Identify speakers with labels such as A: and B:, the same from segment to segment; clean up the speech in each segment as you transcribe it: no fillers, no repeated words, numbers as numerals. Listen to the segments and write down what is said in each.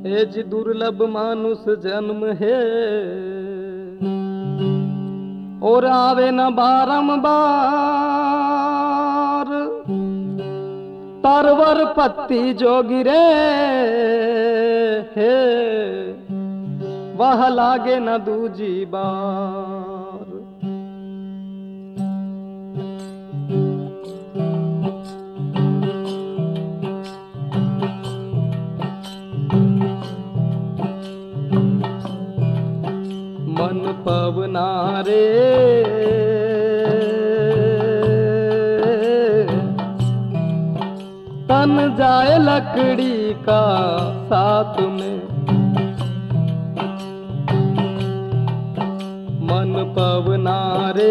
A: हे जी दुर्लभ मानुष जन्म है और आवे न बारंबार। तरवर पत्ती जो गिरे है वह लागे न दूजी बार। मन पवना रे तन जाए लकड़ी का साथ में। मन पवना रे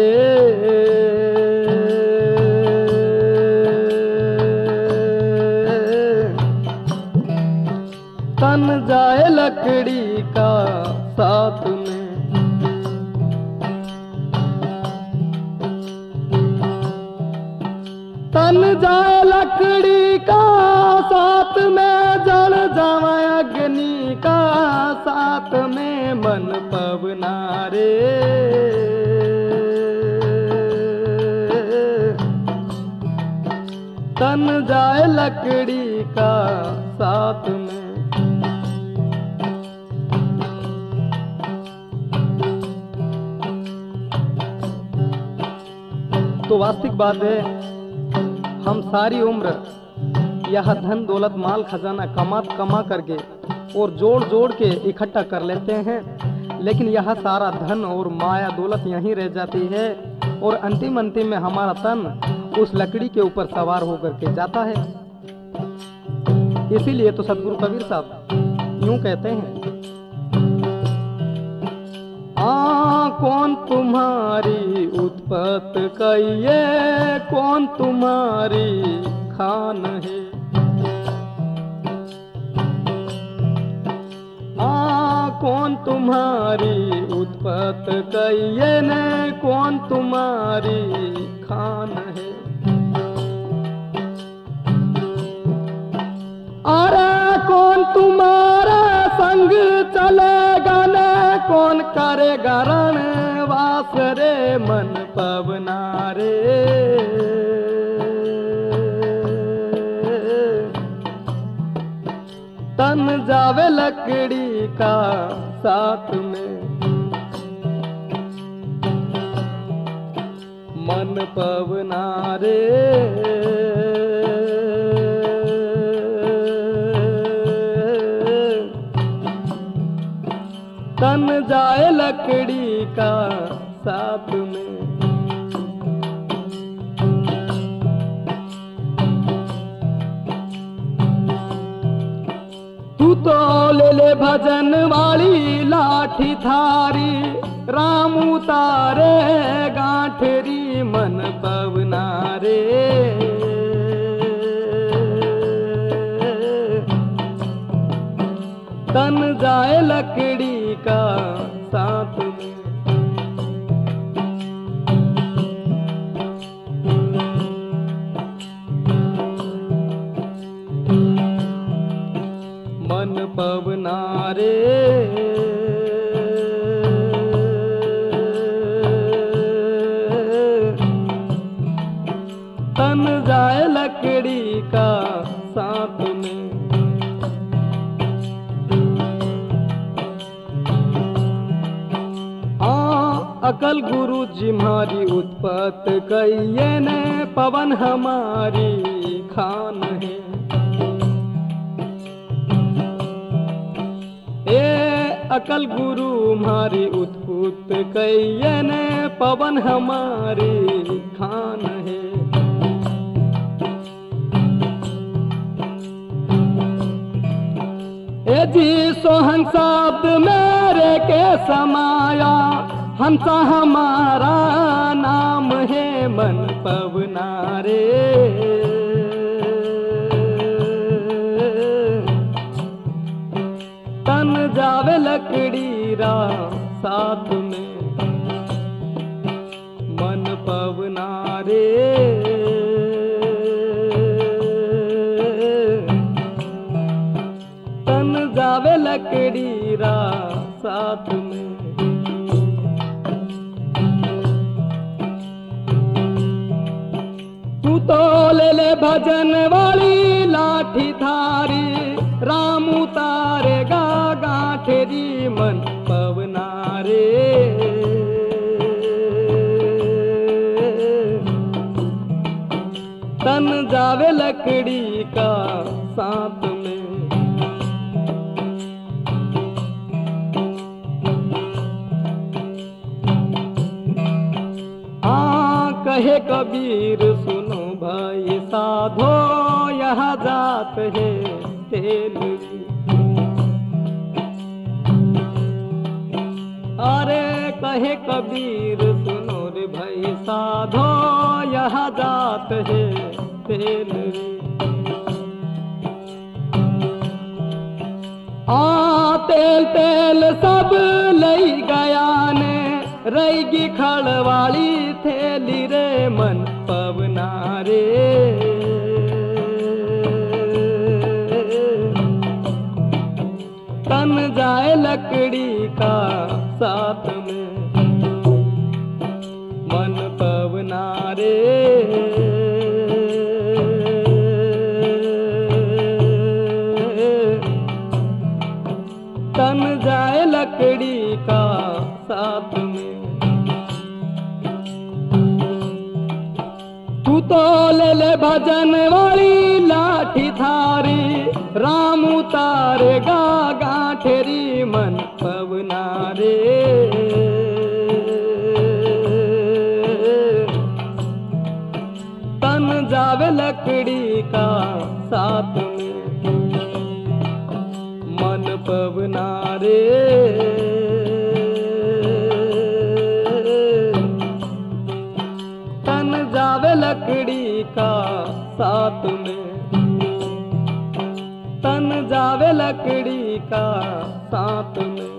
A: तन जाए लकड़ी का साथ में। तन जाए लकड़ी का साथ में जल जावे अग्नि का साथ में। मन पवना रे तन जाए लकड़ी का साथ में। तो वास्तविक बात है हम सारी उम्र यह धन दौलत माल खजाना कमा करके और जोड़ जोड़ के इकट्ठा कर लेते हैं, लेकिन यह सारा धन और माया दौलत यहीं रह जाती है और अंतिम में हमारा तन उस लकड़ी के ऊपर सवार होकर के जाता है। इसीलिए तो सदगुरु कबीर साहब यूं कहते हैं, कौन तुम्हारी उत्पत कहिए कौन तुम्हारी खान है। कौन तुम्हारी उत्पत कहिए ने कौन तुम्हारी खान है। अरे कौन तुम्हारा संग चलेगा ने कौन करेगा रणवास रे। मन पवना रे तन जावे लकड़ी का साथ में। मन पवना रे तन जाए लकड़ी का साथ में। तू तो ले ले भजन वाली लाठी थारी राम उतारे गांठरी। मन पवना रे तन जाए लकड़ी का साथ में। मन पवना रे तन जाए लकड़ी का साथ में। अकल गुरु जी हमारी उत्पत कहिए ने पवन हमारी खान है। ए अकल गुरु हमारी उत्पत कहिए ने पवन हमारी खान है। ए जी सोहन शब्द मेरे के समाया हंसा हमारा नाम है। मन पवना रे तन जावे लकड़ी रा साथ में। मन पवना रे तन जा जावे लकड़ी रा साथ में। तू तो ले ले भजन वाली लाठी थारी, राम उतारेगा गांठेरी मन पवनारे। तन जावे लकड़ी का साथ में। कहे कबीर सुनो भाई साधो, यहाँ जात है तेलगी। अरे कहे कबीर सुनो रे भाई साधो, यहाँ जात है तेलगी। तेल तेल सब लई गया ने, रहेगी खड़वाली थैली रे मन पवनारे। तन जाए लकड़ी का साथ में मन पवनारे। तन जाए लकड़ी का साथ में। तू तो ले ले भजन वाली लाठी थारी, राम उतारेगा गांठेरी मन पवनारे। तन जावे लकड़ी का साथ में मन पवनारे। तन जावे लकड़ी का साथ में। तन जावे लकड़ी का साथ में।